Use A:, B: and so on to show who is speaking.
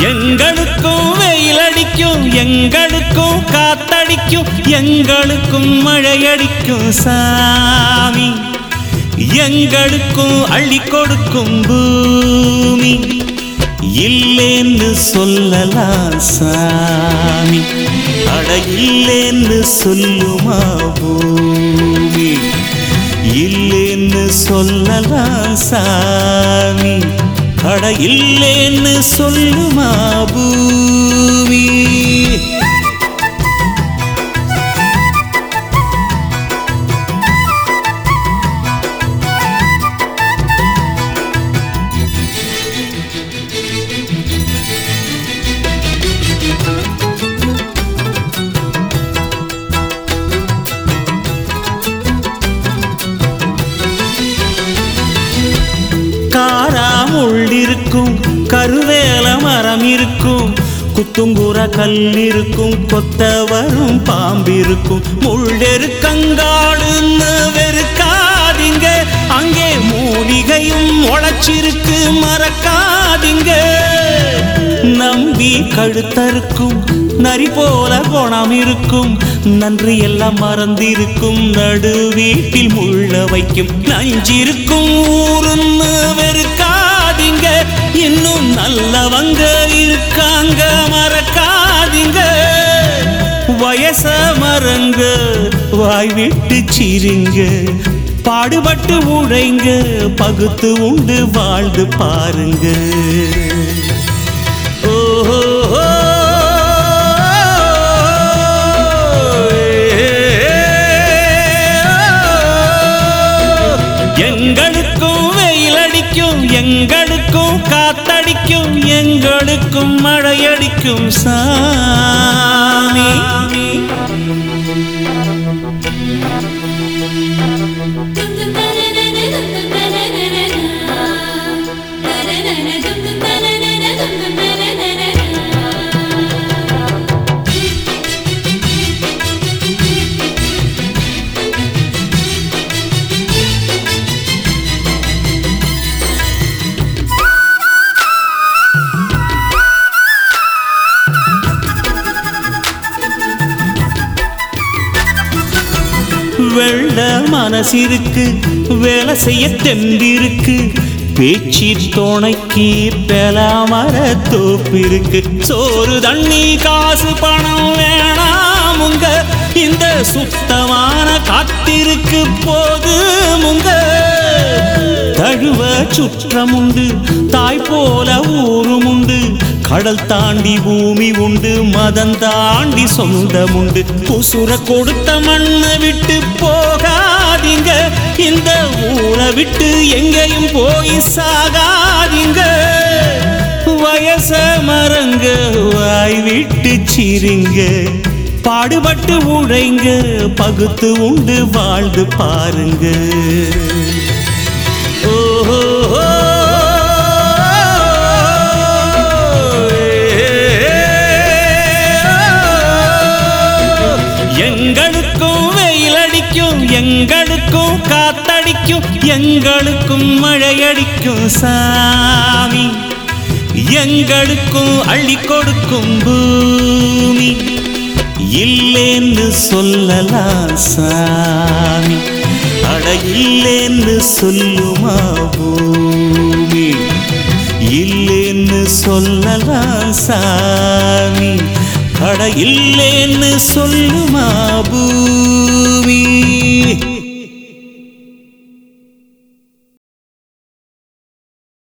A: எங்களுக்கும் வெயில் அடிக்கும், எங்களுக்கும் காத்தடிக்கும், எங்களுக்கும் மழையடிக்கும் சாமி. எங்களுக்கும் அள்ளி கொடுக்கும் பூமி இல்லேன்னு சொல்லலாம் சாமி. அட இல்லேன்னு சொல்லுமா பூமி, இல்லேன்னு சொல்லலாம் சாமி. அட இல்லேன்னு சொல்லுமா பூமி. காராமுள் இருக்கும், கருவேல மரம் இருக்கும், குத்துங்குற கல் இருக்கும், கொத்த வரும் பாம்பிருக்கும். முள்ளெருக்கங்காடுன்னு வெறுக்காதீங்க, அங்கே மூலிகையும் உழைச்சிருக்கு மறக்காதீங்க. நம்பி கழுத்தறுக்கும் நரி போல குணம் இருக்கும், நன்றி எல்லாம் மறந்திருக்கும், நடு வீட்டில் முள்ள வைக்கும். நஞ்சிருக்கும் ஊருன்னு வெறுக்காதீங்க, இன்னும் நல்லவங்க இருக்காங்க மறக்காதீங்க. வயச மறங்க வாய் விட்டு சிரிங்க, பாடுபட்டு உழைங்க, பகுத்து உண்டு வாழ்ந்து பாருங்க. ஓஹோ எங்களுக்கும் வெயில் அடிக்கும், எங்களுக்கும் காத்தடிக்கும், எங்களுக்கும் மழையடிக்கும் சாமி. வெள்ள மனசிருக்கு, வேலை செய்ய தெம்பிருக்கு, பேச்சு துணைக்கு பெலாமர தோப்பிருக்கு. சோறு தண்ணி காசு பணம் வேணாமுங்க, இந்த சுத்தமான காத்திருக்கு போதுமுங்க. தழுவ சுற்றமுண்டு, தாய் போல ஊரும் உண்டு, கடல் தாண்டி பூமி உண்டு, மதம் தாண்டி சொந்தமுண்டு. உசுர கொடுத்த மண்ணை விட்டு போகாதீங்க, இந்த ஊரை விட்டு எங்கேயும் போய் சாகாதீங்க. வயச மறங்க வாய் விட்டு சிரிங்க, பாடுபட்டு உழைங்க, பகுத்து உண்டு வாழ்ந்து பாருங்க. ஓஹோ எங்களுக்கும் வெயில் அடிக்கும், எங்களுக்கும் காத்தடிக்கும், எங்களுக்கும் மழையடிக்கும் சாமி. எங்களுக்கும் அள்ளி கொடுக்கும் பூமி இல்லேன்னு சொல்லலாம் சாமி. அட இல்லேன்னு சொல்லுமா பூமி, இல்லேன்னு சொல்லலாம் சாமி. அட இல்லேன்னு சொல்லுமா பூமி.